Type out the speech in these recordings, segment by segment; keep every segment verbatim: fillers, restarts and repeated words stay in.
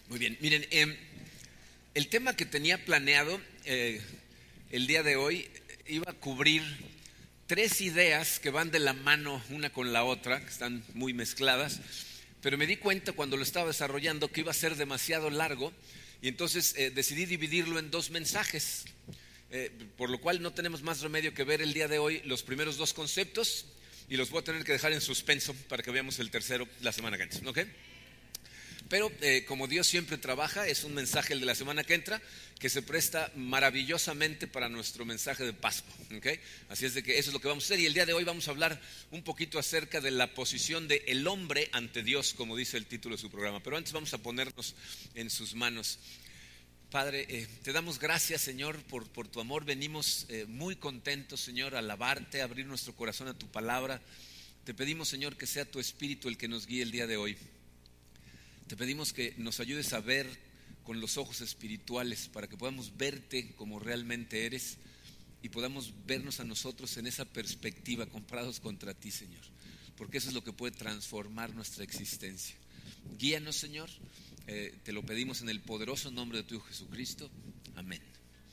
Muy bien, miren, eh, el tema que tenía planeado eh, el día de hoy iba a cubrir tres ideas que van de la mano una con la otra, que están muy mezcladas, pero me di cuenta cuando lo estaba desarrollando que iba a ser demasiado largo y entonces eh, decidí dividirlo en dos mensajes, eh, por lo cual no tenemos más remedio que ver el día de hoy los primeros dos conceptos y los voy a tener que dejar en suspenso para que veamos el tercero la semana que entra, ¿ok? Pero eh, como Dios siempre trabaja, es un mensaje el de la semana que entra que se presta maravillosamente para nuestro mensaje de Pascua, ¿okay? Así es de que eso es lo que vamos a hacer, y el día de hoy vamos a hablar un poquito acerca de la posición del hombre ante Dios, como dice el título de su programa. Pero antes vamos a ponernos en sus manos. Padre, eh, te damos gracias, Señor, por, por tu amor. Venimos eh, muy contentos, Señor, a alabarte, a abrir nuestro corazón a tu palabra. Te pedimos, Señor, que sea tu Espíritu el que nos guíe el día de hoy. Te pedimos que nos ayudes a ver con los ojos espirituales para que podamos verte como realmente eres y podamos vernos a nosotros en esa perspectiva, comparados contra ti, Señor, porque eso es lo que puede transformar nuestra existencia. Guíanos, Señor, eh, te lo pedimos en el poderoso nombre de tu Hijo Jesucristo. Amén.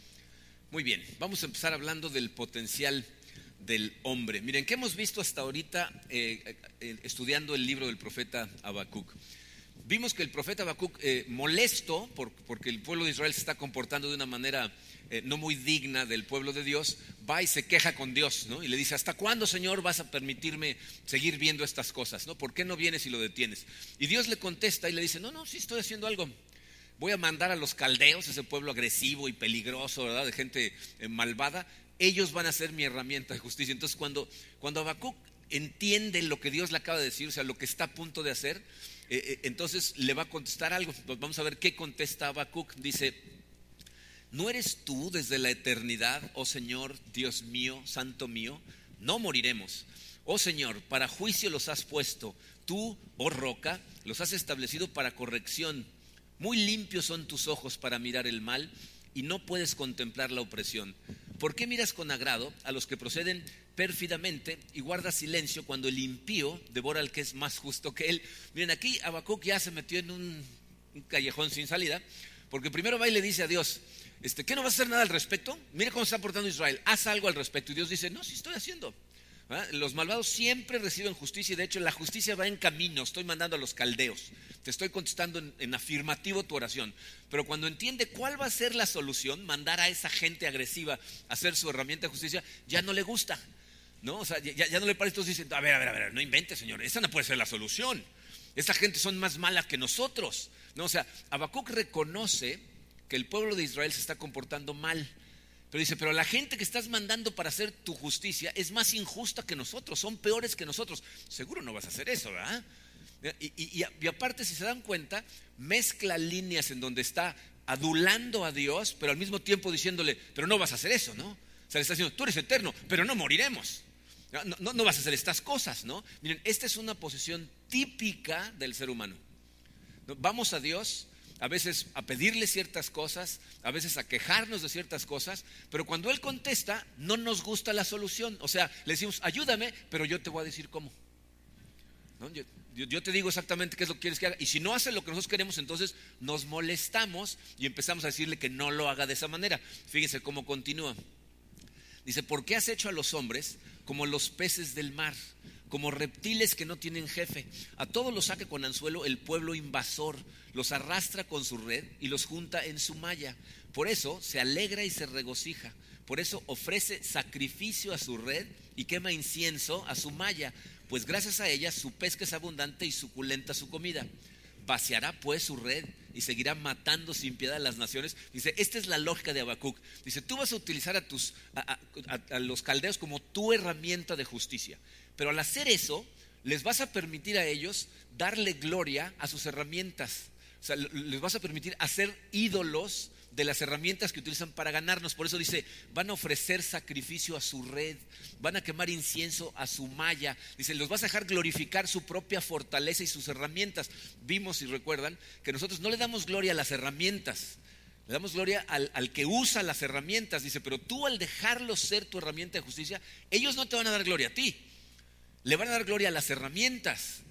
Muy bien, vamos a empezar hablando del potencial del hombre. Miren, ¿qué hemos visto hasta ahorita eh, eh, estudiando el libro del profeta Habacuc? Vimos que el profeta Habacuc, eh, molesto por, porque el pueblo de Israel se está comportando de una manera eh, no muy digna del pueblo de Dios, va y se queja con Dios, ¿no? Y le dice: ¿hasta cuándo, Señor, vas a permitirme seguir viendo estas cosas, ¿no? ¿Por qué no vienes y lo detienes? Y Dios le contesta y le dice: no, no, sí estoy haciendo algo. Voy a mandar a los caldeos, ese pueblo agresivo y peligroso, ¿verdad? De gente eh, malvada. Ellos van a ser mi herramienta de justicia. Entonces cuando, cuando Habacuc entiende lo que Dios le acaba de decir, o sea, lo que está a punto de hacer, Eh, eh, entonces le va a contestar algo. Vamos a ver qué contesta Habacuc. Dice: ¿no eres tú desde la eternidad, oh Señor, Dios mío, santo mío? No moriremos. Oh Señor, para juicio los has puesto. Tú, oh roca, los has establecido para corrección. Muy limpios son tus ojos para mirar el mal y no puedes contemplar la opresión. ¿Por qué miras con agrado a los que proceden pérfidamente y guardas silencio cuando el impío devora al que es más justo que él? Miren, aquí Habacuc ya se metió en un, un callejón sin salida, porque primero va y le dice a Dios: este, ¿qué no vas a hacer nada al respecto? Mira cómo se está portando Israel, haz algo al respecto. Y Dios dice: no, sí estoy haciendo. ¿Ah? Los malvados siempre reciben justicia, y de hecho la justicia va en camino. Estoy mandando a los caldeos, te estoy contestando en, en afirmativo tu oración. Pero cuando entiende cuál va a ser la solución, mandar a esa gente agresiva a hacer su herramienta de justicia, ya no le gusta, ¿no? O sea, ya, ya no le parece. Entonces dice: a ver, a ver, a ver, no inventes, Señor, esa no puede ser la solución. Esa gente son más malas que nosotros, ¿no? O sea, Habacuc reconoce que el pueblo de Israel se está comportando mal, pero dice: pero la gente que estás mandando para hacer tu justicia es más injusta que nosotros, son peores que nosotros. Seguro no vas a hacer eso, ¿verdad? Y, y, y aparte, si se dan cuenta, mezcla líneas en donde está adulando a Dios, pero al mismo tiempo diciéndole: pero no vas a hacer eso, ¿no? O sea, le está diciendo: tú eres eterno, pero no moriremos. No, no, no vas a hacer estas cosas, ¿no? Miren, esta es una posición típica del ser humano. Vamos a Dios a veces a pedirle ciertas cosas, a veces a quejarnos de ciertas cosas, pero cuando Él contesta no nos gusta la solución. O sea, le decimos: ayúdame, pero yo te voy a decir cómo, ¿no? Yo, yo, yo te digo exactamente qué es lo que quieres que haga, y si no hace lo que nosotros queremos, entonces nos molestamos y empezamos a decirle que no lo haga de esa manera. Fíjense cómo continúa. Dice: ¿por qué has hecho a los hombres como los peces del mar, como reptiles que no tienen jefe? A todos los saca con anzuelo el pueblo invasor, los arrastra con su red y los junta en su malla. Por eso se alegra y se regocija, por eso ofrece sacrificio a su red y quema incienso a su malla, pues gracias a ella su pesca es abundante y suculenta su comida. Vaciará pues su red y seguirá matando sin piedad a las naciones. Dice, esta es la lógica de Habacuc. Dice: tú vas a utilizar a, tus, a, a, a los caldeos como tu herramienta de justicia, pero al hacer eso les vas a permitir a ellos darle gloria a sus herramientas. O sea, les vas a permitir hacer ídolos de las herramientas que utilizan para ganarnos. Por eso dice: van a ofrecer sacrificio a su red, van a quemar incienso a su malla. Dice: los vas a dejar glorificar su propia fortaleza y sus herramientas. Vimos, si recuerdan, que nosotros no le damos gloria a las herramientas, le damos gloria al, al que usa las herramientas. Dice: pero tú, al dejarlos ser tu herramienta de justicia, ellos no te van a dar gloria a ti, le van a dar gloria a las herramientas.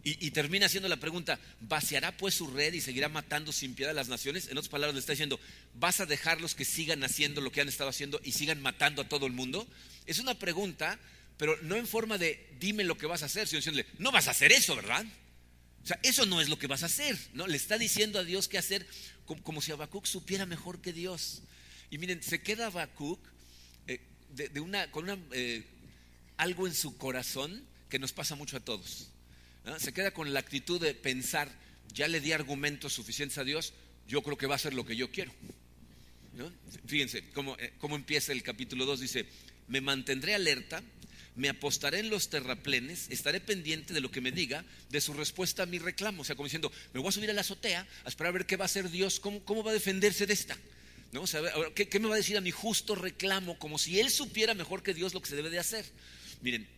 Y, y termina haciendo la pregunta, ¿vaciará pues su red y seguirá matando sin piedad a las naciones? En otras palabras le está diciendo, ¿vas a dejarlos que sigan haciendo lo que han estado haciendo y sigan matando a todo el mundo? Es una pregunta, pero no en forma de dime lo que vas a hacer, sino diciéndole, no vas a hacer eso, ¿verdad? O sea, eso no es lo que vas a hacer, ¿no? Le está diciendo a Dios qué hacer, como, como si Habacuc supiera mejor que Dios. Y miren, se queda Habacuc eh, de, de una, con una, eh, algo en su corazón que nos pasa mucho a todos, ¿no? Se queda con la actitud de pensar, ya le di argumentos suficientes a Dios, yo creo que va a hacer lo que yo quiero, ¿no? Fíjense cómo, eh, cómo empieza el capítulo dos, dice, me mantendré alerta, me apostaré en los terraplenes, estaré pendiente de lo que me diga, de su respuesta a mi reclamo. O sea, como diciendo, me voy a subir a la azotea a esperar a ver qué va a hacer Dios, cómo, cómo va a defenderse de esta, ¿no? O sea, ¿qué, ¿qué me va a decir a mi justo reclamo? Como si él supiera mejor que Dios lo que se debe de hacer. Miren,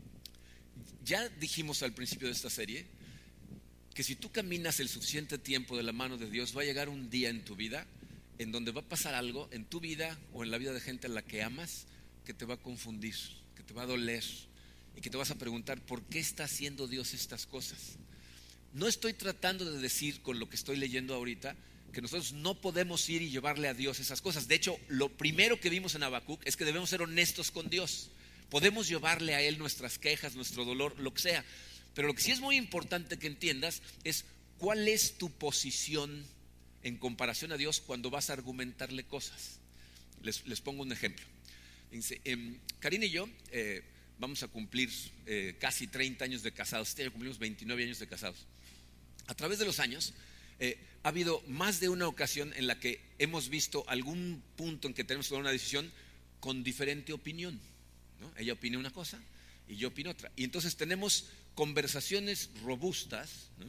ya dijimos al principio de esta serie que si tú caminas el suficiente tiempo de la mano de Dios, va a llegar un día en tu vida en donde va a pasar algo en tu vida o en la vida de gente a la que amas que te va a confundir, que te va a doler y que te vas a preguntar ¿por qué está haciendo Dios estas cosas? No estoy tratando de decir con lo que estoy leyendo ahorita que nosotros no podemos ir y llevarle a Dios esas cosas. De hecho, lo primero que vimos en Habacuc es que debemos ser honestos con Dios. Podemos llevarle a Él nuestras quejas, nuestro dolor, lo que sea. Pero lo que sí es muy importante que entiendas es cuál es tu posición en comparación a Dios cuando vas a argumentarle cosas. Les, les pongo un ejemplo. Dice, eh, Karina y yo eh, vamos a cumplir eh, casi treinta años de casados. Este año cumplimos veintinueve años de casados. A través de los años eh, ha habido más de una ocasión en la que hemos visto algún punto en que tenemos que tomar una decisión con diferente opinión, ¿no? Ella opina una cosa y yo opino otra. Y entonces tenemos conversaciones robustas, ¿no?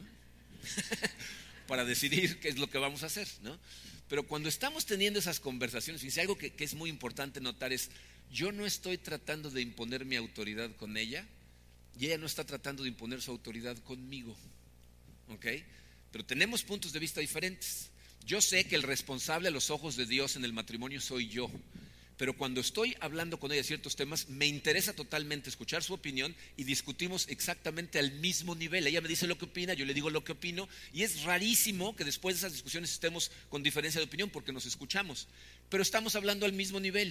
para decidir qué es lo que vamos a hacer, ¿no? Pero cuando estamos teniendo esas conversaciones, fíjense, algo que, que es muy importante notar es, yo no estoy tratando de imponer mi autoridad con ella y ella no está tratando de imponer su autoridad conmigo, ¿ok? Pero tenemos puntos de vista diferentes. Yo sé que el responsable a los ojos de Dios en el matrimonio soy yo, pero cuando estoy hablando con ella de ciertos temas, me interesa totalmente escuchar su opinión y discutimos exactamente al mismo nivel. Ella me dice lo que opina, yo le digo lo que opino, y es rarísimo que después de esas discusiones estemos con diferencia de opinión porque nos escuchamos, pero estamos hablando al mismo nivel.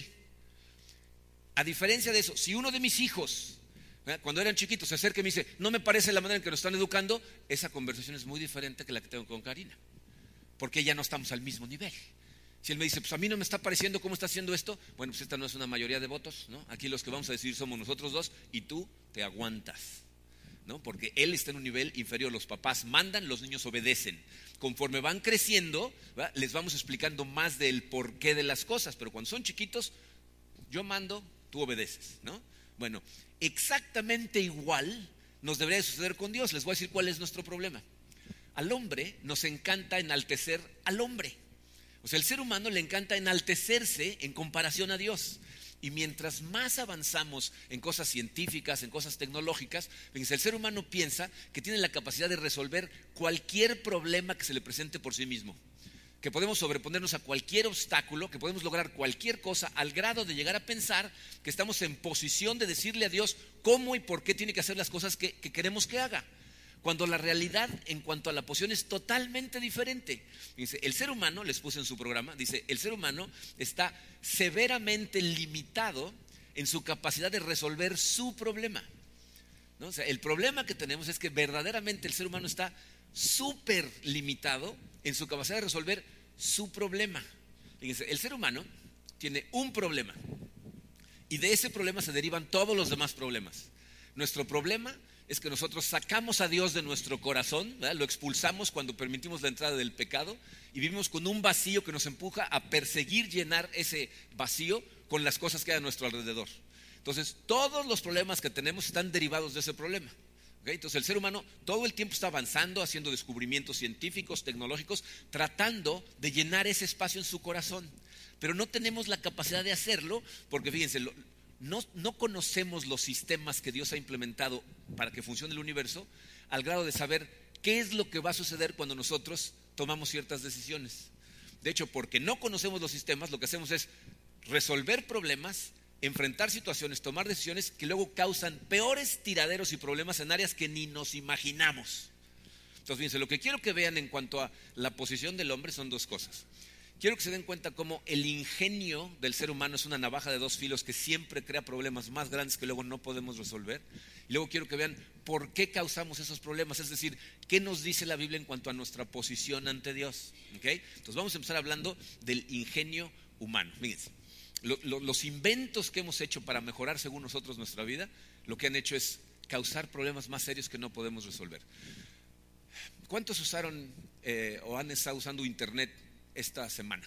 A diferencia de eso, si uno de mis hijos, ¿eh? cuando eran chiquitos, se acerca y me dice, no me parece la manera en que nos están educando, esa conversación es muy diferente que la que tengo con Karina, porque ya no estamos al mismo nivel. Si él me dice, pues a mí no me está pareciendo cómo está haciendo esto, bueno, pues esta no es una mayoría de votos, ¿no? Aquí los que vamos a decidir somos nosotros dos y tú te aguantas, ¿no? Porque él está en un nivel inferior, los papás mandan, los niños obedecen. Conforme van creciendo, ¿verdad? Les vamos explicando más del porqué de las cosas, pero cuando son chiquitos, yo mando, tú obedeces, ¿no? Bueno, exactamente igual nos debería suceder con Dios. Les voy a decir cuál es nuestro problema. Al hombre nos encanta enaltecer al hombre. O sea, el ser humano le encanta enaltecerse en comparación a Dios. Y mientras más avanzamos en cosas científicas, en cosas tecnológicas, fíjense, el ser humano piensa que tiene la capacidad de resolver cualquier problema que se le presente por sí mismo, que podemos sobreponernos a cualquier obstáculo, que podemos lograr cualquier cosa, al grado de llegar a pensar que estamos en posición de decirle a Dios cómo y por qué tiene que hacer las cosas que, que queremos que haga. Cuando la realidad en cuanto a la posición es totalmente diferente. Dice, el ser humano, les puse en su programa, dice, el ser humano está severamente limitado en su capacidad de resolver su problema, ¿no? O sea, el problema que tenemos es que verdaderamente el ser humano está súper limitado en su capacidad de resolver su problema. Fíjense, el ser humano tiene un problema y de ese problema se derivan todos los demás problemas. Nuestro problema es que nosotros sacamos a Dios de nuestro corazón, ¿verdad? Lo expulsamos cuando permitimos la entrada del pecado y vivimos con un vacío que nos empuja a perseguir llenar ese vacío con las cosas que hay a nuestro alrededor. Entonces, todos los problemas que tenemos están derivados de ese problema. ¿Okay? Entonces, el ser humano todo el tiempo está avanzando, haciendo descubrimientos científicos, tecnológicos, tratando de llenar ese espacio en su corazón. Pero no tenemos la capacidad de hacerlo porque, fíjense, lo, No, no conocemos los sistemas que Dios ha implementado para que funcione el universo al grado de saber qué es lo que va a suceder cuando nosotros tomamos ciertas decisiones. De hecho, porque no conocemos los sistemas, lo que hacemos es resolver problemas enfrentar situaciones, tomar decisiones que luego causan peores tiraderos y problemas en áreas que ni nos imaginamos. Entonces, fíjense, lo que quiero que vean en cuanto a la posición del hombre son dos cosas. Quiero que se den cuenta cómo el ingenio del ser humano es una navaja de dos filos que siempre crea problemas más grandes que luego no podemos resolver. Y luego quiero que vean por qué causamos esos problemas, es decir, qué nos dice la Biblia en cuanto a nuestra posición ante Dios. ¿Okay? Entonces vamos a empezar hablando del ingenio humano. Fíjense, lo, lo, los inventos que hemos hecho para mejorar según nosotros nuestra vida, lo que han hecho es causar problemas más serios que no podemos resolver. ¿Cuántos usaron eh, o han estado usando internet esta semana?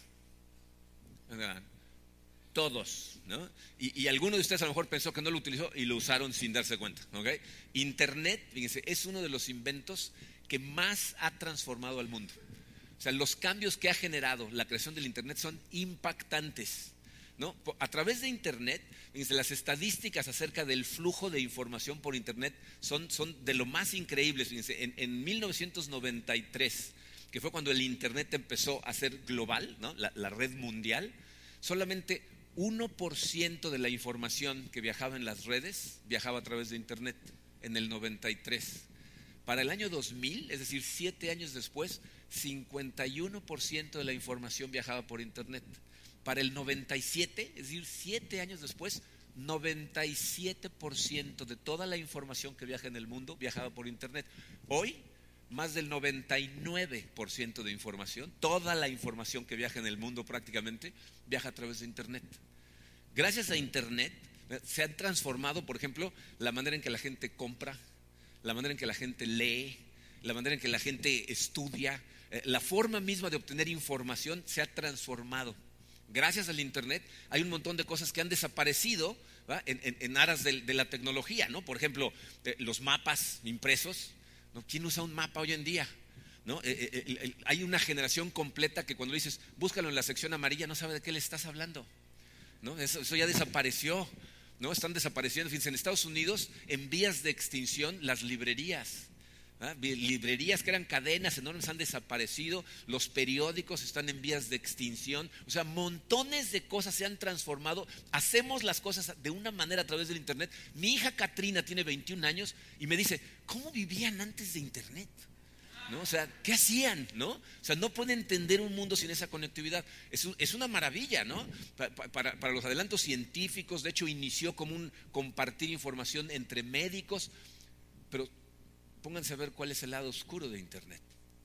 Todos, ¿no? Y, y alguno de ustedes a lo mejor pensó que no lo utilizó y lo usaron sin darse cuenta, ¿okay? Internet, fíjense, es uno de los inventos que más ha transformado al mundo. O sea, los cambios que ha generado la creación del internet son impactantes, ¿no? A través de internet, fíjense, las estadísticas acerca del flujo de información por internet son, son de lo más increíbles. Fíjense, en, en mil novecientos noventa y tres, que fue cuando el internet empezó a ser global, ¿no? la, la red mundial, solamente uno por ciento de la información que viajaba en las redes viajaba a través de internet en el noventa y tres. Para el año dos mil, es decir, siete años después, cincuenta y uno por ciento de la información viajaba por internet. Para el noventa y siete, es decir, siete años después, noventa y siete por ciento de toda la información que viaja en el mundo viajaba por internet. Hoy, más del noventa y nueve por ciento de información, toda la información que viaja en el mundo prácticamente, viaja a través de internet. Gracias a internet se han transformado, por ejemplo, la manera en que la gente compra, la manera en que la gente lee, la manera en que la gente estudia, eh, la forma misma de obtener información se ha transformado. Gracias al internet hay un montón de cosas que han desaparecido en, en, en aras de, de la tecnología, ¿no? Por ejemplo, eh, los mapas impresos, ¿no? ¿Quién usa un mapa hoy en día? ¿No? Eh, eh, el, el, hay una generación completa que cuando le dices búscalo en la sección amarilla no sabe de qué le estás hablando, ¿no? Eso, eso ya desapareció, ¿no? Están desapareciendo. Fíjense, en Estados Unidos en vías de extinción las librerías. ¿Ah? Librerías que eran cadenas enormes han desaparecido, los periódicos están en vías de extinción, o sea, montones de cosas se han transformado, hacemos las cosas de una manera a través del internet. Mi hija Katrina tiene veintiún años y me dice, ¿cómo vivían antes de internet? ¿No? O sea, ¿qué hacían? ¿No? O sea, no puede entender un mundo sin esa conectividad. Es, un, es una maravilla, ¿no? Para, para, para los adelantos científicos, de hecho inició como un compartir información entre médicos, pero pónganse a ver cuál es el lado oscuro de internet.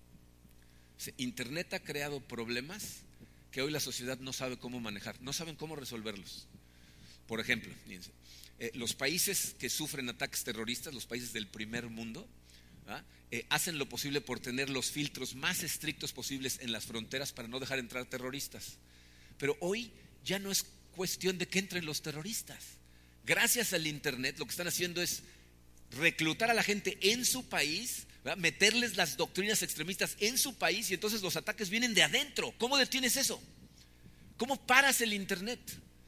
Internet ha creado problemas que hoy la sociedad no sabe cómo manejar, no saben cómo resolverlos. Por ejemplo, fíjense, eh, los países que sufren ataques terroristas, los países del primer mundo, ¿ah? eh, hacen lo posible por tener los filtros más estrictos posibles en las fronteras para no dejar entrar terroristas. Pero hoy ya no es cuestión de que entren los terroristas. Gracias al internet lo que están haciendo es reclutar a la gente en su país, ¿verdad? Meterles las doctrinas extremistas en su país y entonces los ataques vienen de adentro. ¿Cómo detienes eso? ¿Cómo paras el internet?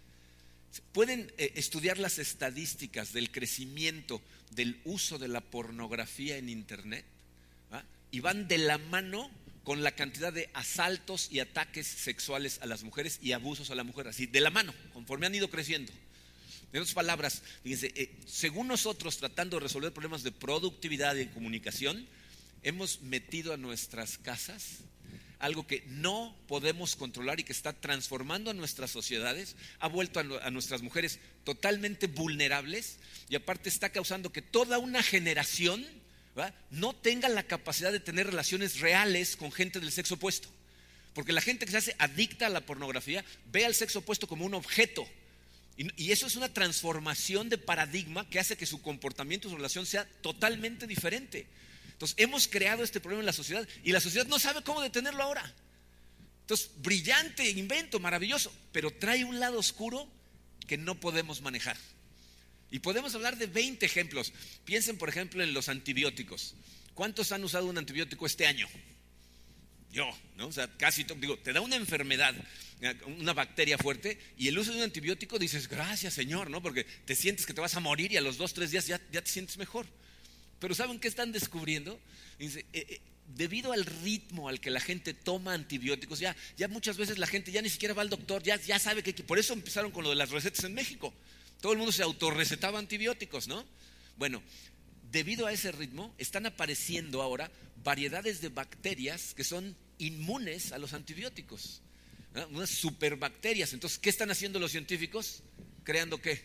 Pueden eh, estudiar las estadísticas del crecimiento del uso de la pornografía en internet, ¿verdad? Y van de la mano con la cantidad de asaltos y ataques sexuales a las mujeres y abusos a la mujer, así de la mano, conforme han ido creciendo. En otras palabras, fíjense, eh, según nosotros tratando de resolver problemas de productividad y de comunicación, hemos metido a nuestras casas algo que no podemos controlar y que está transformando a nuestras sociedades, ha vuelto a, a nuestras mujeres totalmente vulnerables y aparte está causando que toda una generación, ¿verdad?, no tenga la capacidad de tener relaciones reales con gente del sexo opuesto. Porque la gente que se hace adicta a la pornografía ve al sexo opuesto como un objeto. Y eso es una transformación de paradigma que hace que su comportamiento, su relación sea totalmente diferente. Entonces hemos creado este problema en la sociedad y la sociedad no sabe cómo detenerlo ahora. Entonces, brillante invento, maravilloso, pero trae un lado oscuro que no podemos manejar. Y podemos hablar de veinte ejemplos. Piensen, por ejemplo, en los antibióticos. ¿Cuántos han usado un antibiótico este año? Yo, ¿no? O sea, casi, digo, te da una enfermedad, una bacteria fuerte, y el uso de un antibiótico dices, gracias Señor, ¿no? Porque te sientes que te vas a morir y a los dos, tres días ya, ya te sientes mejor. Pero ¿saben qué están descubriendo? Dice, eh, eh, debido al ritmo al que la gente toma antibióticos, ya, ya muchas veces la gente ya ni siquiera va al doctor, ya, ya sabe que, por eso empezaron con lo de las recetas en México. Todo el mundo se autorrecetaba antibióticos, ¿no? Bueno, debido a ese ritmo están apareciendo ahora variedades de bacterias que son inmunes a los antibióticos, ¿no? Unas superbacterias. Entonces, ¿qué están haciendo los científicos? Creando ¿qué?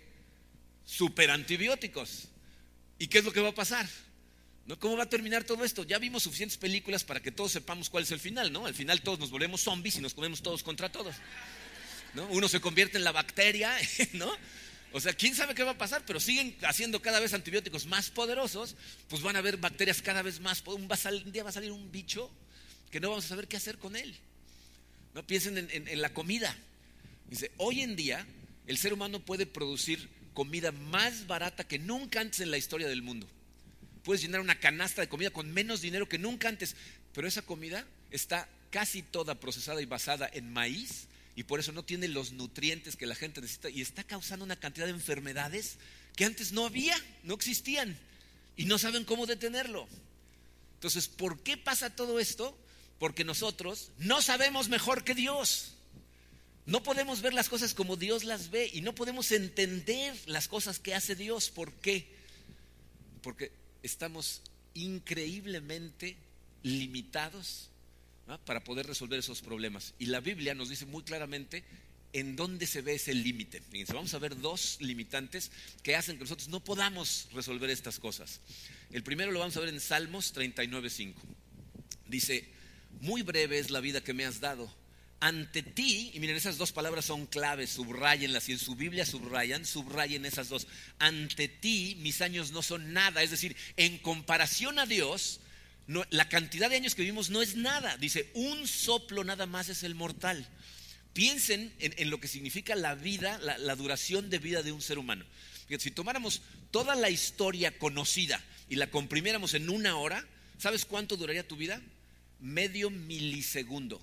Superantibióticos. ¿Y qué es lo que va a pasar? ¿No? ¿Cómo va a terminar todo esto? Ya vimos suficientes películas para que todos sepamos cuál es el final, ¿no? Al final todos nos volvemos zombies y nos comemos todos contra todos, ¿no? Uno se convierte en la bacteria, ¿no? O sea, quién sabe qué va a pasar, pero siguen haciendo cada vez antibióticos más poderosos, pues van a haber bacterias cada vez más. Un, va a sal, un día va a salir un bicho que no vamos a saber qué hacer con él. No piensen en, en, en la comida. Dice, hoy en día el ser humano puede producir comida más barata que nunca antes en la historia del mundo. Puedes llenar una canasta de comida con menos dinero que nunca antes, pero esa comida está casi toda procesada y basada en maíz, y por eso no tiene los nutrientes que la gente necesita, y está causando una cantidad de enfermedades que antes no había, no existían, y no saben cómo detenerlo. Entonces, ¿por qué pasa todo esto? Porque nosotros no sabemos mejor que Dios. No podemos ver las cosas como Dios las ve, y no podemos entender las cosas que hace Dios. ¿Por qué? Porque estamos increíblemente limitados, ¿no?, para poder resolver esos problemas. Y la Biblia nos dice muy claramente en dónde se ve ese límite. Fíjense, vamos a ver dos limitantes que hacen que nosotros no podamos resolver estas cosas. El primero lo vamos a ver en Salmos treinta y nueve cinco. Dice, muy breve es la vida que me has dado. Ante ti, y miren, esas dos palabras son claves, subrayenlas, y en su Biblia subrayan, subrayen esas dos. Ante ti mis años no son nada, es decir, en comparación a Dios, no, la cantidad de años que vivimos no es nada. Dice, un soplo nada más es el mortal. Piensen en, en lo que significa la vida, la, la duración de vida de un ser humano. Fíjate, si tomáramos toda la historia conocida y la comprimiéramos en una hora, ¿sabes cuánto duraría tu vida? Medio milisegundo.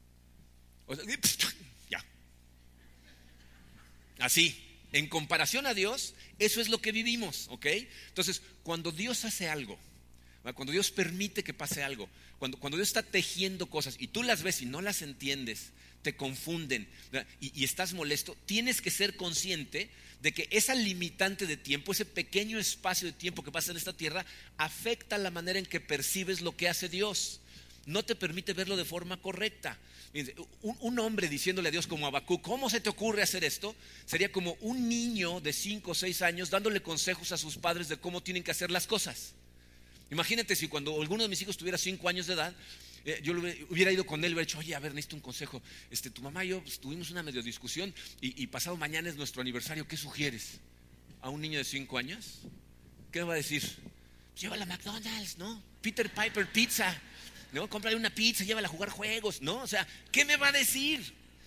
O sea, ya. Así, en comparación a Dios, eso es lo que vivimos, ¿ok? Entonces, cuando Dios hace algo, cuando Dios permite que pase algo, cuando, cuando Dios está tejiendo cosas y tú las ves y no las entiendes, te confunden y, y estás molesto, tienes que ser consciente de que esa limitante de tiempo, ese pequeño espacio de tiempo que pasa en esta tierra, afecta la manera en que percibes lo que hace Dios. No te permite verlo de forma correcta. Un, un hombre diciéndole a Dios como Habacuc, ¿cómo se te ocurre hacer esto? Sería como un niño de cinco o seis años dándole consejos a sus padres de cómo tienen que hacer las cosas. Imagínate si cuando alguno de mis hijos tuviera cinco años de edad, eh, yo hubiera ido con él y hubiera dicho, oye, a ver, necesito un consejo. Este, tu mamá y yo pues, tuvimos una medio discusión y, y pasado mañana es nuestro aniversario. ¿Qué sugieres? ¿A un niño de cinco años? ¿Qué va a decir? Llévala a McDonald's, ¿no? Peter Piper Pizza, ¿no? Cómprale una pizza, llévala a jugar juegos, ¿no? O sea, ¿qué me va a decir?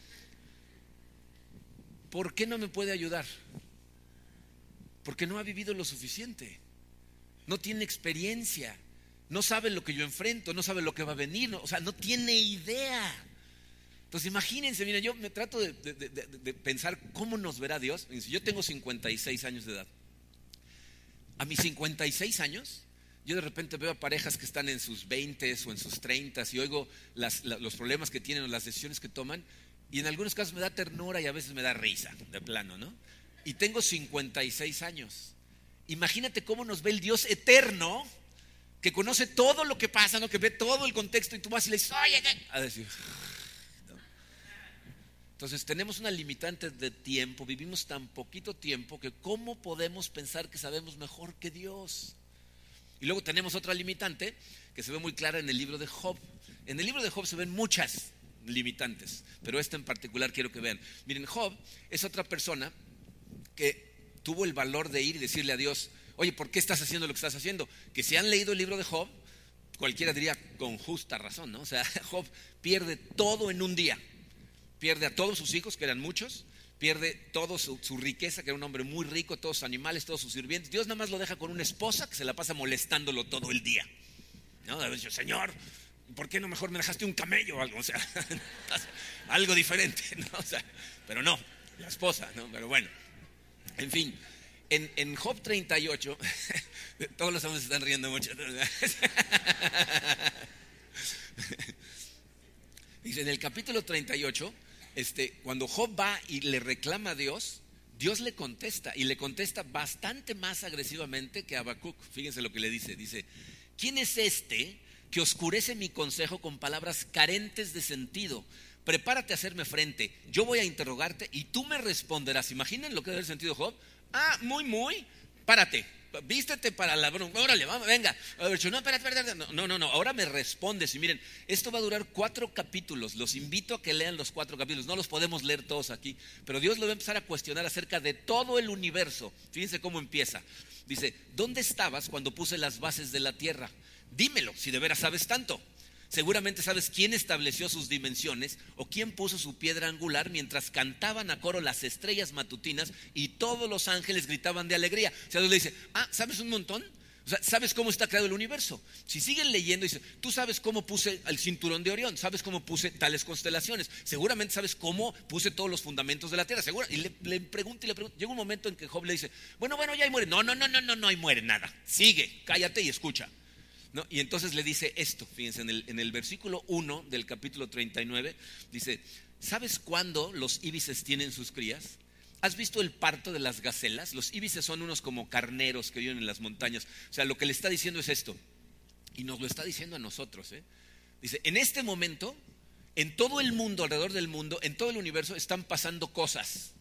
¿Por qué no me puede ayudar? Porque no ha vivido lo suficiente. No tiene experiencia, no sabe lo que yo enfrento, no sabe lo que va a venir, no, o sea, no tiene idea. Entonces imagínense, mira, yo me trato de, de, de, de pensar cómo nos verá Dios. Yo tengo cincuenta y seis años de edad. A mis cincuenta y seis años, yo de repente veo a parejas que están en sus veintes o en sus treintas y oigo las, la, los problemas que tienen o las decisiones que toman, y en algunos casos me da ternura y a veces me da risa, de plano, ¿no? Y tengo cincuenta y seis años. Imagínate cómo nos ve el Dios eterno, que conoce todo lo que pasa, ¿no? Que ve todo el contexto, y tú vas y le dices, oye, ¿qué? A decir, ¿no? Entonces tenemos una limitante de tiempo, vivimos tan poquito tiempo que ¿cómo podemos pensar que sabemos mejor que Dios? Y luego tenemos otra limitante que se ve muy clara en el libro de Job. En el libro de Job se ven muchas limitantes, pero esta en particular quiero que vean. Miren, Job es otra persona que tuvo el valor de ir y decirle a Dios, oye, ¿por qué estás haciendo lo que estás haciendo? Que si han leído el libro de Job, cualquiera diría con justa razón, ¿no? O sea, Job pierde todo en un día. Pierde a todos sus hijos, que eran muchos, pierde toda su, su riqueza, que era un hombre muy rico, todos sus animales, todos sus sirvientes. Dios nada más lo deja con una esposa que se la pasa molestándolo todo el día, ¿no? A veces, Señor, ¿por qué no mejor me dejaste un camello o algo? O sea, algo diferente, ¿no? O sea, pero no, la esposa, ¿no? Pero bueno, en fin. En, en Job treinta y ocho, todos los hombres se están riendo mucho. Dice, en el capítulo treinta y ocho, este, cuando Job va y le reclama a Dios, Dios le contesta, y le contesta bastante más agresivamente que a Habacuc. Fíjense lo que le dice, dice: ¿quién es este que oscurece mi consejo con palabras carentes de sentido? Prepárate a hacerme frente, yo voy a interrogarte y tú me responderás. Imaginen lo que debe haber sentido Job. Ah, muy, muy, párate, vístete para la broma, órale, vamos, venga. A ver, no, espérate, espérate, no, no, no, ahora me respondes. Y miren, esto va a durar cuatro capítulos. Los invito a que lean los cuatro capítulos. No los podemos leer todos aquí, pero Dios lo va a empezar a cuestionar acerca de todo el universo. Fíjense cómo empieza. Dice: ¿dónde estabas cuando puse las bases de la tierra? Dímelo, si de veras sabes tanto. Seguramente sabes quién estableció sus dimensiones o quién puso su piedra angular mientras cantaban a coro las estrellas matutinas y todos los ángeles gritaban de alegría. O sea, Dios le dice: ah, ¿sabes un montón? O sea, ¿sabes cómo está creado el universo? Si siguen leyendo, dice: tú sabes cómo puse el cinturón de Orión, sabes cómo puse tales constelaciones, seguramente sabes cómo puse todos los fundamentos de la tierra. Seguro, y le, le pregunta y le pregunta. Llega un momento en que Job le dice: bueno, bueno, ya ahí muere. No, no, no, no, no, no, ahí muere nada. Sigue, cállate y escucha. ¿No? Y entonces le dice esto, fíjense, en el, en el versículo uno del capítulo treinta y nueve, dice: ¿sabes cuándo los íbices tienen sus crías? ¿Has visto el parto de las gacelas? Los íbices son unos como carneros que viven en las montañas. O sea, lo que le está diciendo es esto, y nos lo está diciendo a nosotros, ¿eh? Dice: en este momento, en todo el mundo, alrededor del mundo, en todo el universo, están pasando cosas.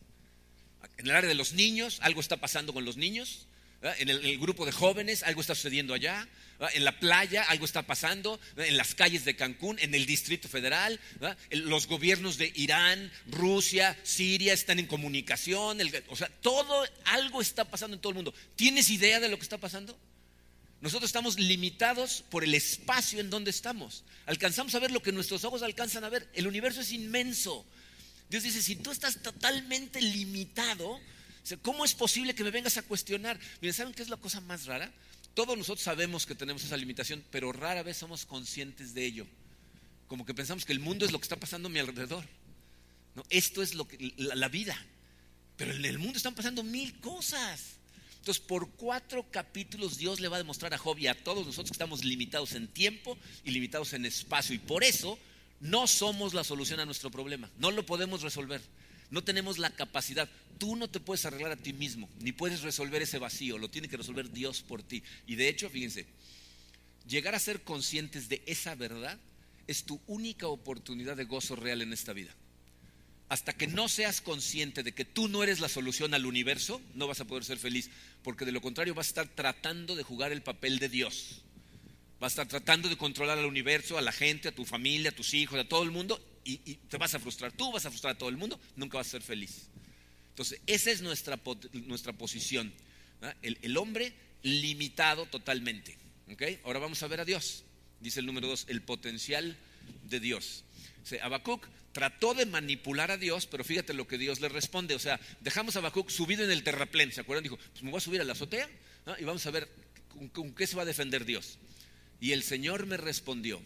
En el área de los niños, algo está pasando con los niños. En el, en el grupo de jóvenes, algo está sucediendo allá. En la playa, algo está pasando. En las calles de Cancún, en el Distrito Federal. Los gobiernos de Irán, Rusia, Siria están en comunicación. El, o sea, todo, algo está pasando en todo el mundo. ¿Tienes idea de lo que está pasando? Nosotros estamos limitados por el espacio en donde estamos. Alcanzamos a ver lo que nuestros ojos alcanzan a ver. El universo es inmenso. Dios dice: si tú estás totalmente limitado, ¿cómo es posible que me vengas a cuestionar? Miren, ¿saben qué es la cosa más rara? Todos nosotros sabemos que tenemos esa limitación, pero rara vez somos conscientes de ello. Como que pensamos que el mundo es lo que está pasando a mi alrededor. No, esto es lo que, la, la vida. Pero en el mundo están pasando mil cosas. Entonces, por cuatro capítulos Dios le va a demostrar a Job y a todos nosotros que estamos limitados en tiempo y limitados en espacio. Y por eso no somos la solución a nuestro problema. No lo podemos resolver. No tenemos la capacidad. Tú no te puedes arreglar a ti mismo, ni puedes resolver ese vacío. Lo tiene que resolver Dios por ti. Y de hecho, fíjense, llegar a ser conscientes de esa verdad es tu única oportunidad de gozo real en esta vida. Hasta que no seas consciente de que tú no eres la solución al universo, no vas a poder ser feliz, porque de lo contrario vas a estar tratando de jugar el papel de Dios. Vas a estar tratando de controlar al universo, a la gente, a tu familia, a tus hijos, a todo el mundo, y, y te vas a frustrar. Tú vas a frustrar a todo el mundo, nunca vas a ser feliz. Entonces, esa es nuestra, nuestra posición, ¿no? el, el hombre limitado totalmente. ¿Okay? Ahora vamos a ver a Dios. Dice el número dos, el potencial de Dios. O sea, Habacuc trató de manipular a Dios, pero fíjate lo que Dios le responde. O sea, dejamos a Habacuc subido en el terraplén. ¿Se acuerdan? Dijo: pues me voy a subir a la azotea, ¿no? Y vamos a ver con, con qué se va a defender Dios. Y el Señor me respondió: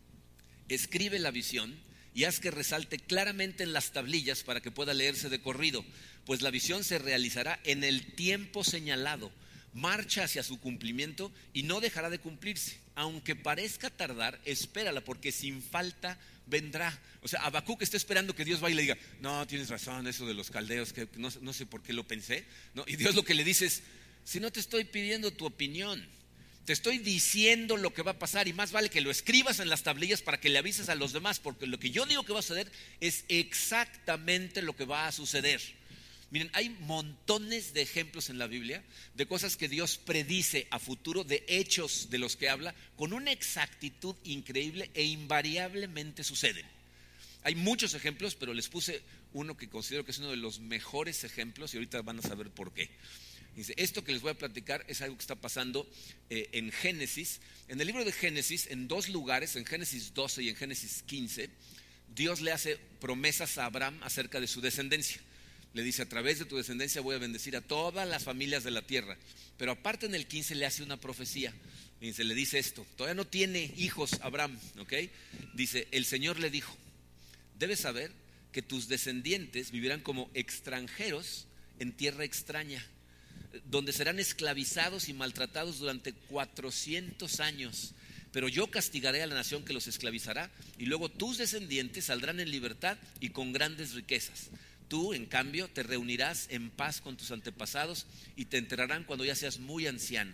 escribe la visión y haz que resalte claramente en las tablillas para que pueda leerse de corrido, pues la visión se realizará en el tiempo señalado. Marcha hacia su cumplimiento y no dejará de cumplirse. Aunque parezca tardar, espérala, porque sin falta vendrá. O sea, Habacuc está esperando que Dios vaya y le diga: no, tienes razón, eso de los caldeos, que no, no sé por qué lo pensé, ¿no? Y Dios lo que le dice es: si no te estoy pidiendo tu opinión, te estoy diciendo lo que va a pasar, y más vale que lo escribas en las tablillas para que le avises a los demás, porque lo que yo digo que va a suceder es exactamente lo que va a suceder. Miren, hay montones de ejemplos en la Biblia de cosas que Dios predice a futuro, de hechos de los que habla con una exactitud increíble e invariablemente suceden. Hay muchos ejemplos, pero les puse uno que considero que es uno de los mejores ejemplos y ahorita van a saber por qué. Dice, esto que les voy a platicar es algo que está pasando eh, en Génesis. En el libro de Génesis, en dos lugares, en Génesis doce y en Génesis quince, Dios le hace promesas a Abraham acerca de su descendencia. Le dice: a través de tu descendencia voy a bendecir a todas las familias de la tierra. Pero aparte, en el quince le hace una profecía. Y se le dice esto: todavía no tiene hijos Abraham, ¿ok? Dice: el Señor le dijo: debes saber que tus descendientes vivirán como extranjeros en tierra extraña. donde serán esclavizados y maltratados durante cuatrocientos años. Pero yo castigaré a la nación que los esclavizará, y luego tus descendientes saldrán en libertad y con grandes riquezas. Tú, en cambio, te reunirás en paz con tus antepasados y te enterrarán cuando ya seas muy anciano.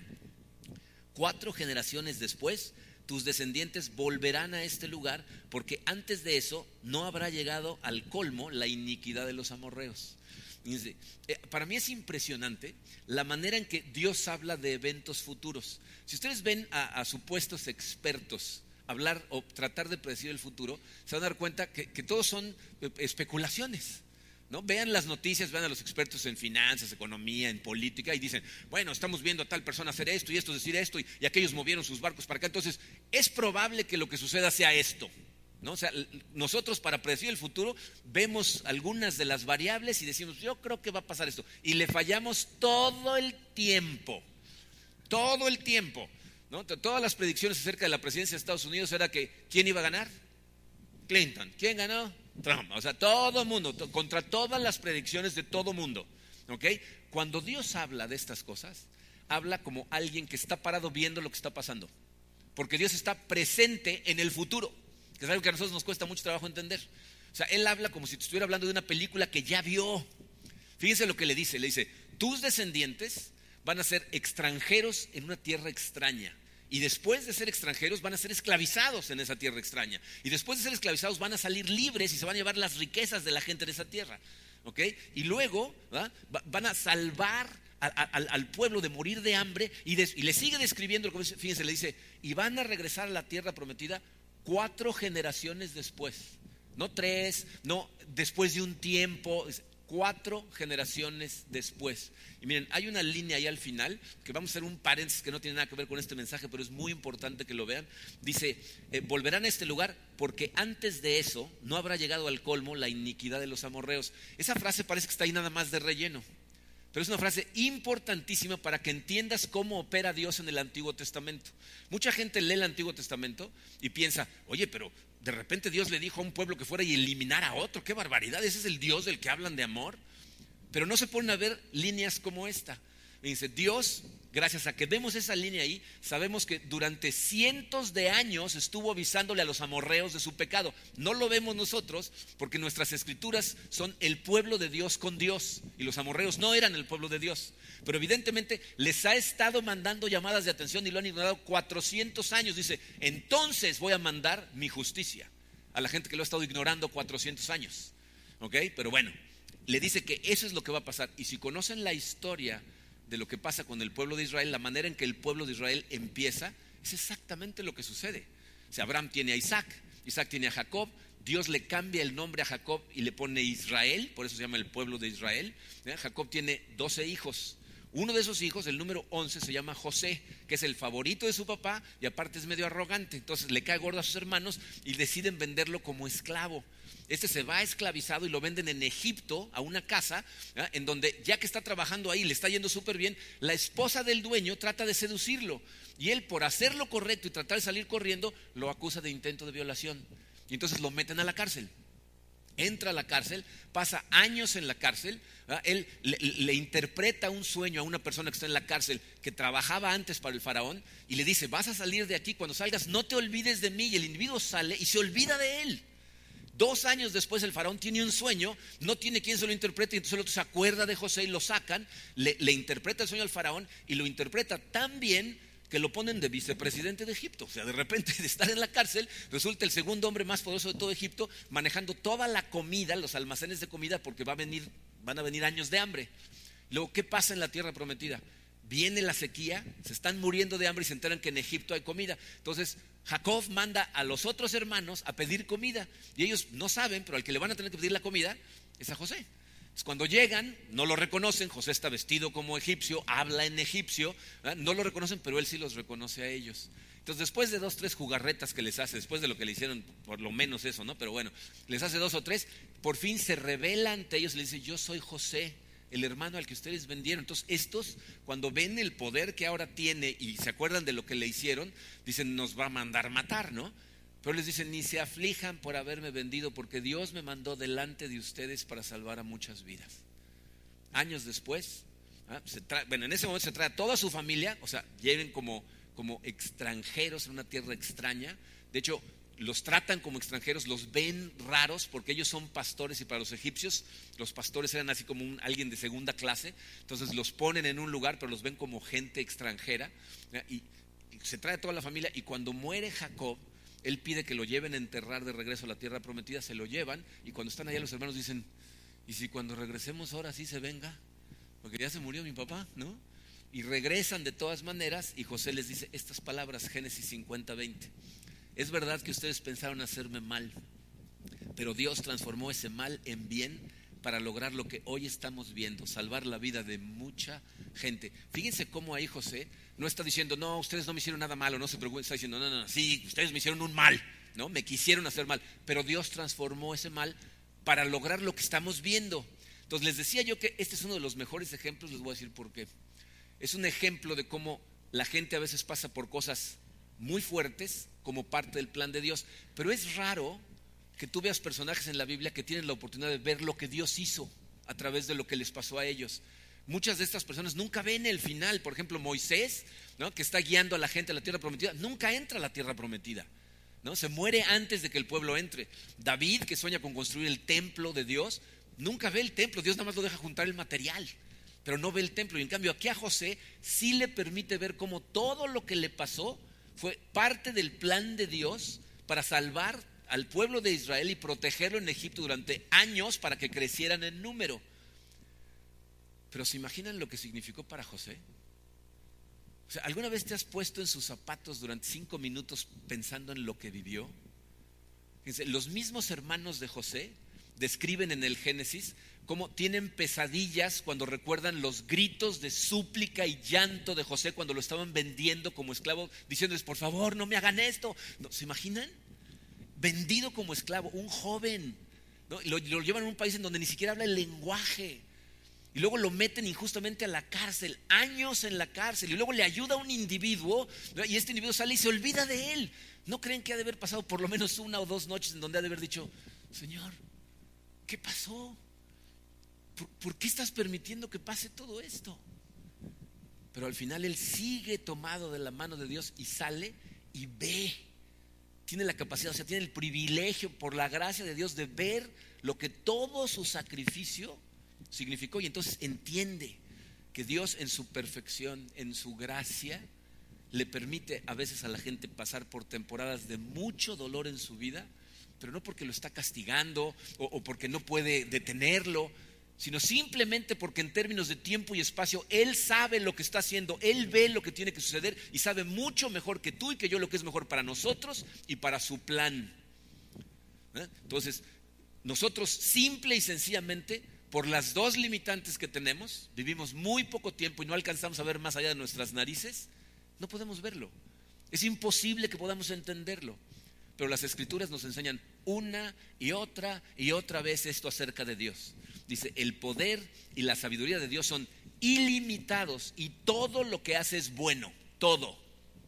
Cuatro generaciones después, tus descendientes volverán a este lugar, porque antes de eso no habrá llegado al colmo la iniquidad de los amorreos. Dice, eh, para mí es impresionante la manera en que Dios habla de eventos futuros. Si ustedes ven a, a supuestos expertos hablar o tratar de predecir el futuro, se van a dar cuenta que, que todos son eh, especulaciones, ¿no? Vean las noticias, vean a los expertos en finanzas, economía, en política, y dicen, bueno, estamos viendo a tal persona hacer esto y esto decir esto, y, y aquellos movieron sus barcos para acá, entonces es probable que lo que suceda sea esto, ¿no? O sea, nosotros para predecir el futuro vemos algunas de las variables y decimos, yo creo que va a pasar esto, y le fallamos todo el tiempo, todo el tiempo, ¿no? Todas las predicciones acerca de la presidencia de Estados Unidos era que, ¿quién iba a ganar? Clinton. ¿Quién ganó? Trump. O sea, todo el mundo, to- contra todas las predicciones de todo mundo, ¿ok? Cuando Dios habla de estas cosas, habla como alguien que está parado viendo lo que está pasando, porque Dios está presente en el futuro, que es algo que a nosotros nos cuesta mucho trabajo entender. O sea, Él habla como si te estuviera hablando de una película que ya vio. Fíjense lo que le dice, le dice, tus descendientes van a ser extranjeros en una tierra extraña, y después de ser extranjeros van a ser esclavizados en esa tierra extraña, y después de ser esclavizados van a salir libres y se van a llevar las riquezas de la gente de esa tierra, ¿ok? Y luego ¿verdad? van a salvar a, a, al pueblo de morir de hambre, y, des, y le sigue describiendo, fíjense, le dice, y van a regresar a la tierra prometida cuatro generaciones después, no tres, no después de un tiempo, cuatro generaciones después. Y miren, hay una línea ahí al final, que vamos a hacer un paréntesis que no tiene nada que ver con este mensaje, pero es muy importante que lo vean. Dice, eh, volverán a este lugar porque antes de eso no habrá llegado al colmo la iniquidad de los amorreos. Esa frase parece que está ahí nada más de relleno, pero es una frase importantísima para que entiendas cómo opera Dios en el Antiguo Testamento. Mucha gente lee el Antiguo Testamento y piensa, oye, pero de repente Dios le dijo a un pueblo que fuera y eliminara a otro. ¡Qué barbaridad! ¿Ese es el Dios del que hablan de amor? Pero no se ponen a ver líneas como esta. Y dice, Dios, gracias a que vemos esa línea ahí, sabemos que durante cientos de años estuvo avisándole a los amorreos de su pecado. No lo vemos nosotros porque nuestras escrituras son el pueblo de Dios con Dios, y los amorreos no eran el pueblo de Dios. Pero evidentemente les ha estado mandando llamadas de atención y lo han ignorado cuatrocientos años. Dice, entonces voy a mandar mi justicia a la gente que lo ha estado ignorando cuatrocientos años, ¿ok? Pero bueno, le dice que eso es lo que va a pasar. Y si conocen la historia de lo que pasa con el pueblo de Israel, la manera en que el pueblo de Israel empieza, es exactamente lo que sucede. O sea, Abraham tiene a Isaac, Isaac tiene a Jacob, Dios le cambia el nombre a Jacob y le pone Israel, por eso se llama el pueblo de Israel. ¿Eh? Jacob tiene doce hijos. Uno de esos hijos, el número once, se llama José, que es el favorito de su papá y aparte es medio arrogante. Entonces le cae gordo a sus hermanos y deciden venderlo como esclavo. Este se va esclavizado y lo venden en Egipto a una casa, ¿eh? En donde ya que está trabajando ahí, le está yendo súper bien, la esposa del dueño trata de seducirlo y él, por hacer lo correcto y tratar de salir corriendo, lo acusa de intento de violación y entonces lo meten a la cárcel. Entra a la cárcel, pasa años en la cárcel, ¿verdad? Él le, le interpreta un sueño a una persona que está en la cárcel, que trabajaba antes para el faraón, y le dice, vas a salir de aquí, cuando salgas no te olvides de mí, y el individuo sale y se olvida de él. Dos años después el faraón tiene un sueño, no tiene quien se lo interprete, y entonces el otro se acuerda de José y lo sacan, le, le interpreta el sueño al faraón y lo interpreta tan bien que lo ponen de vicepresidente de Egipto. O sea, de repente de estar en la cárcel, resulta el segundo hombre más poderoso de todo Egipto, manejando toda la comida, los almacenes de comida, porque va a venir, van a venir años de hambre. Luego, ¿qué pasa en la tierra prometida? Viene la sequía, se están muriendo de hambre y se enteran que en Egipto hay comida. Entonces Jacob manda a los otros hermanos a pedir comida y ellos no saben, pero al que le van a tener que pedir la comida es a José. Entonces, cuando llegan, no lo reconocen. José está vestido como egipcio, habla en egipcio, ¿verdad? No lo reconocen, pero él sí los reconoce a ellos. Entonces, después de dos, tres jugarretas que les hace, después de lo que le hicieron, por lo menos eso, ¿no? Pero bueno, les hace dos o tres, por fin se revela ante ellos y le dice, yo soy José, el hermano al que ustedes vendieron. Entonces estos, cuando ven el poder que ahora tiene y se acuerdan de lo que le hicieron, dicen, nos va a mandar matar, ¿no? Pero les dicen, ni se aflijan por haberme vendido, porque Dios me mandó delante de ustedes para salvar a muchas vidas. Años después, ¿Ah? Se trae, bueno, en ese momento se trae a toda su familia, o sea, lleven como, como extranjeros en una tierra extraña. De hecho, los tratan como extranjeros, los ven raros porque ellos son pastores, y para los egipcios los pastores eran así como un, alguien de segunda clase. Entonces los ponen en un lugar, pero los ven como gente extranjera, y, y se trae a toda la familia. Y cuando muere Jacob, él pide que lo lleven a enterrar de regreso a la tierra prometida. Se lo llevan, y cuando están allá los hermanos dicen: ¿y si cuando regresemos ahora sí se venga? Porque ya se murió mi papá, ¿no? Y regresan de todas maneras, y José les dice estas palabras, Génesis cincuenta, veinte: es verdad que ustedes pensaron hacerme mal, pero Dios transformó ese mal en bien para lograr lo que hoy estamos viendo, salvar la vida de mucha gente. Fíjense cómo ahí José no está diciendo: no, ustedes no me hicieron nada malo, no se preocupen. Está diciendo: no, no, no, sí, ustedes me hicieron un mal, ¿no? Me quisieron hacer mal, pero Dios transformó ese mal para lograr lo que estamos viendo. Entonces les decía yo que este es uno de los mejores ejemplos. Les voy a decir por qué. Es un ejemplo de cómo la gente a veces pasa por cosas muy fuertes como parte del plan de Dios, pero es raro que tú veas personajes en la Biblia que tienen la oportunidad de ver lo que Dios hizo a través de lo que les pasó a ellos. Muchas de estas personas nunca ven el final. Por ejemplo, Moisés, ¿no?, que está guiando a la gente a la tierra prometida, nunca entra a la tierra prometida, ¿no? Se muere antes de que el pueblo entre. David, que sueña con construir el templo de Dios, nunca ve el templo. Dios nada más lo deja juntar el material, pero no ve el templo. Y en cambio aquí a José sí le permite ver cómo todo lo que le pasó fue parte del plan de Dios para salvar al pueblo de Israel y protegerlo en Egipto durante años para que crecieran en número. Pero ¿se imaginan lo que significó para José? O sea, ¿alguna vez te has puesto en sus zapatos durante cinco minutos pensando en lo que vivió? Fíjense, los mismos hermanos de José describen en el Génesis cómo tienen pesadillas cuando recuerdan los gritos de súplica y llanto de José cuando lo estaban vendiendo como esclavo, diciéndoles: por favor, no me hagan esto. ¿No? ¿Se imaginan? Vendido como esclavo, un joven, ¿no? Lo, lo llevan a un país en donde ni siquiera habla el lenguaje, y luego lo meten injustamente a la cárcel, años en la cárcel, y luego le ayuda a un individuo, ¿no?, y este individuo sale y se olvida de él. ¿No creen que ha de haber pasado por lo menos una o dos noches en donde ha de haber dicho: Señor, ¿qué pasó? ¿Por, ¿Por qué estás permitiendo que pase todo esto? Pero al final él sigue tomado de la mano de Dios y sale y ve. Tiene la capacidad, o sea, tiene el privilegio, por la gracia de Dios, de ver lo que todo su sacrificio significó. Y entonces entiende que Dios, en su perfección, en su gracia, le permite a veces a la gente pasar por temporadas de mucho dolor en su vida, pero no porque lo está castigando o, o porque no puede detenerlo, sino simplemente porque en términos de tiempo y espacio Él sabe lo que está haciendo. Él ve lo que tiene que suceder y sabe mucho mejor que tú y que yo lo que es mejor para nosotros y para su plan. ¿Eh? Entonces, nosotros simple y sencillamente, por las dos limitantes que tenemos, vivimos muy poco tiempo y no alcanzamos a ver más allá de nuestras narices, no podemos verlo. Es imposible que podamos entenderlo. Pero las Escrituras nos enseñan una y otra y otra vez esto acerca de Dios. Dice: el poder y la sabiduría de Dios son ilimitados y todo lo que hace es bueno, todo. O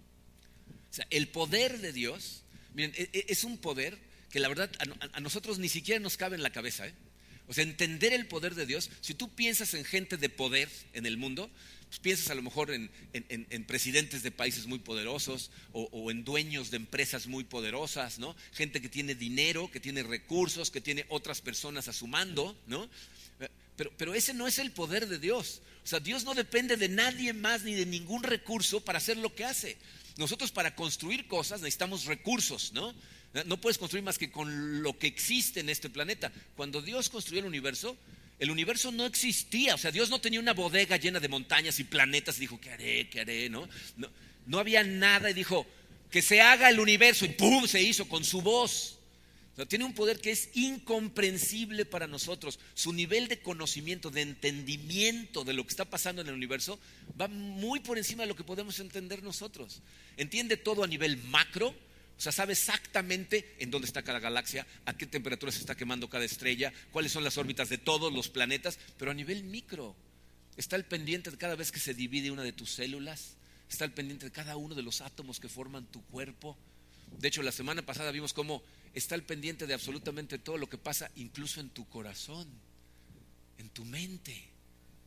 sea, el poder de Dios, miren, es un poder que la verdad a nosotros ni siquiera nos cabe en la cabeza, ¿eh? O sea, entender el poder de Dios. Si tú piensas en gente de poder en el mundo, pues piensas a lo mejor en, en, en presidentes de países muy poderosos o, o en dueños de empresas muy poderosas, ¿no? Gente que tiene dinero, que tiene recursos, que tiene otras personas a su mando, ¿no? Pero, pero ese no es el poder de Dios. O sea, Dios no depende de nadie más ni de ningún recurso para hacer lo que hace. Nosotros, para construir cosas, necesitamos recursos, ¿no? No puedes construir más que con lo que existe en este planeta. Cuando Dios construyó el universo, el universo no existía. O sea, Dios no tenía una bodega llena de montañas y planetas y dijo: ¿qué haré? ¿Qué haré? ¿No? No, no había nada y dijo: que se haga el universo, y ¡pum!, se hizo con su voz. O sea, tiene un poder que es incomprensible para nosotros. Su nivel de conocimiento, de entendimiento de lo que está pasando en el universo va muy por encima de lo que podemos entender nosotros. Entiende todo a nivel macro. O sea, sabe exactamente en dónde está cada galaxia, a qué temperatura se está quemando cada estrella, cuáles son las órbitas de todos los planetas. Pero a nivel micro está al pendiente de cada vez que se divide una de tus células, está al pendiente de cada uno de los átomos que forman tu cuerpo. De hecho, la semana pasada vimos cómo está al pendiente de absolutamente todo lo que pasa, incluso en tu corazón, en tu mente.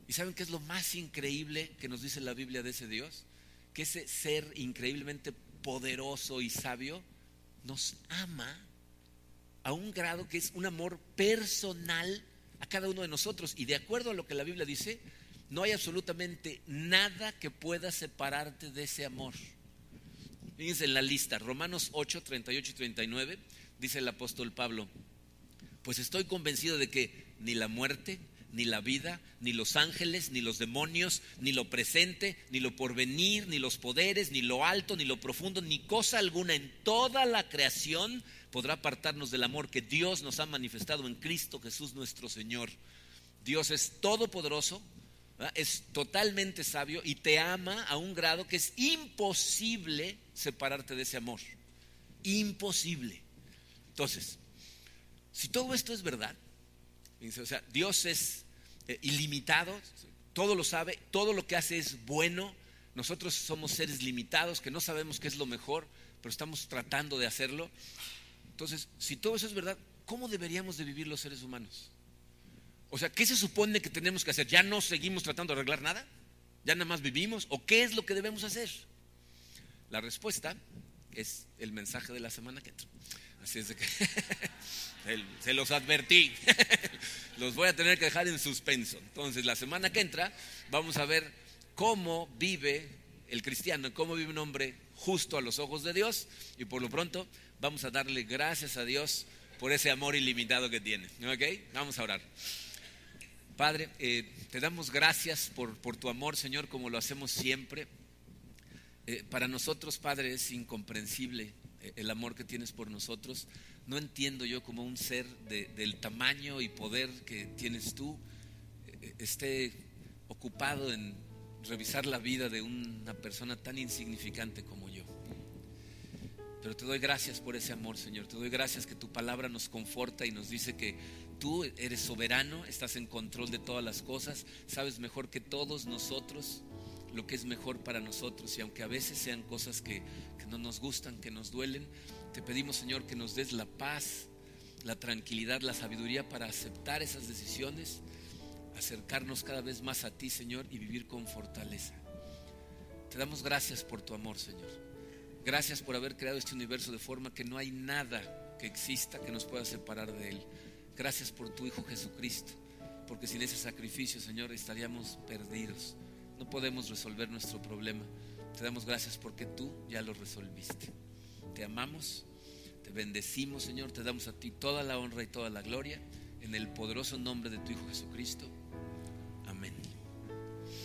¿Y saben qué es lo más increíble que nos dice la Biblia de ese Dios? Que ese ser increíblemente poderoso y sabio nos ama a un grado que es un amor personal a cada uno de nosotros. Y de acuerdo a lo que la Biblia dice, no hay absolutamente nada que pueda separarte de ese amor. Fíjense en la lista, Romanos ocho, treinta y ocho y treinta y nueve, dice el apóstol Pablo: pues estoy convencido de que ni la muerte, ni la vida, ni los ángeles, ni los demonios, ni lo presente, ni lo porvenir, ni los poderes, ni lo alto, ni lo profundo, ni cosa alguna en toda la creación podrá apartarnos del amor que Dios nos ha manifestado en Cristo Jesús nuestro Señor. Dios es todopoderoso, ¿verdad? Es totalmente sabio y te ama a un grado que es imposible separarte de ese amor. Imposible. Entonces, si todo esto es verdad, o sea, Dios es eh, ilimitado, todo lo sabe, todo lo que hace es bueno. Nosotros somos seres limitados que no sabemos qué es lo mejor, pero estamos tratando de hacerlo. Entonces, si todo eso es verdad, ¿cómo deberíamos de vivir los seres humanos? O sea, ¿qué se supone que tenemos que hacer? ¿Ya no seguimos tratando de arreglar nada? ¿Ya nada más vivimos? ¿O qué es lo que debemos hacer? La respuesta es el mensaje de la semana que entra. Así es de que se los advertí. Los voy a tener que dejar en suspenso. Entonces la semana que entra vamos a ver cómo vive el cristiano, cómo vive un hombre justo a los ojos de Dios. Y por lo pronto vamos a darle gracias a Dios por ese amor ilimitado que tiene. ¿Ok? Vamos a orar. Padre, eh, te damos gracias por, por tu amor, Señor, como lo hacemos siempre. Eh, para nosotros, Padre, es incomprensible el amor que tienes por nosotros. No entiendo yo cómo un ser de, del tamaño y poder que tienes tú eh, esté ocupado en revisar la vida de una persona tan insignificante como yo. Pero te doy gracias por ese amor, Señor. Te doy gracias que tu palabra nos conforta y nos dice que tú eres soberano, estás en control de todas las cosas, sabes mejor que todos nosotros lo que es mejor para nosotros. Y aunque a veces sean cosas que, que no nos gustan, que nos duelen, te pedimos, Señor, que nos des la paz, la tranquilidad, la sabiduría para aceptar esas decisiones, acercarnos cada vez más a ti, Señor, y vivir con fortaleza. Te damos gracias por tu amor, Señor. Gracias por haber creado este universo de forma que no hay nada que exista que nos pueda separar de él. Gracias por tu Hijo Jesucristo, porque sin ese sacrificio, Señor, estaríamos perdidos. No podemos resolver nuestro problema. Te damos gracias porque tú ya lo resolviste. Te amamos, te bendecimos, Señor. Te damos a ti toda la honra y toda la gloria en el poderoso nombre de tu Hijo Jesucristo.